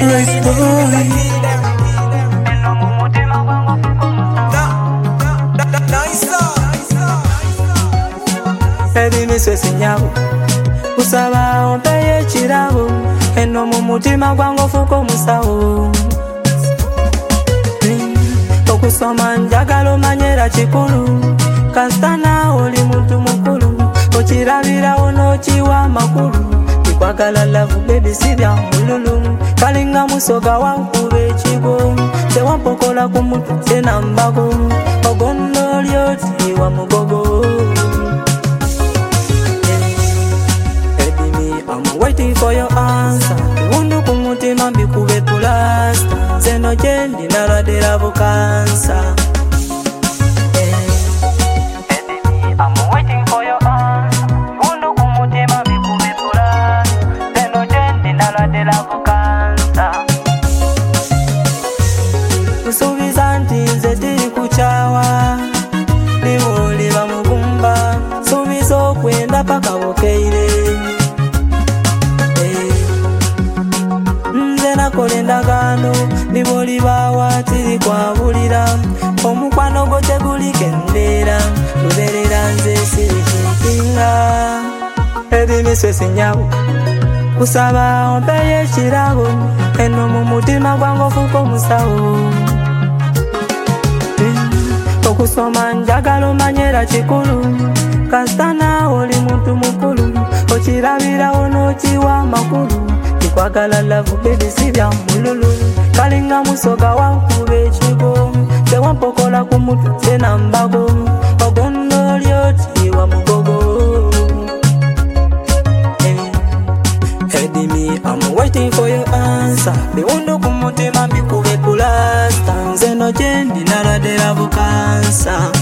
Praise boy. Ebimiswe sinyawo kusaba ompeye ekirabo eno mu mutima gwange ofuuka omusawo okusoma njagala omanyera kikulu kasita naawe oli muntu mukulu okirabirawo n'okiwa amakulu kikwagala lavu bebi si bya mululu kalinga musoga wankuba ekigo tewampokola ku mutu senambago ogondo oli oti wa mugogo. Waiting for your answer. Wundu kumutima mbikube plasta. Zeno jendi narade lavo cancer. I'm waiting for your answer. Wundu kumutima mbikube plasta. Zeno jendi narade lavo cancer. Usuvizanti nzetiri kuchawa. Liwo liva mugumba. Suvizo kwenda paka wokeire. Kolendagano niboli bawa tiri kwabulira omukwano go tegulikendera luberera nze sirikinga ebimiswe sinyawo kusaba ompeye ekirabo eno mu mutima gwange ofuuka omusawo okusoma njagala omanyera kikulu kasita naawe oli muntu mukulu okirabirawo n'okiwa amakulu kikwagala lavu bebi si bya mululu kalinga musoga wankuba ekigo tewampokola ku mutu senambago ogondo oli oti wa mugogo. Edimi I'm waiting for your answer biwundu ku mutima mbikube plasta nze no jendi narade lavu cancer.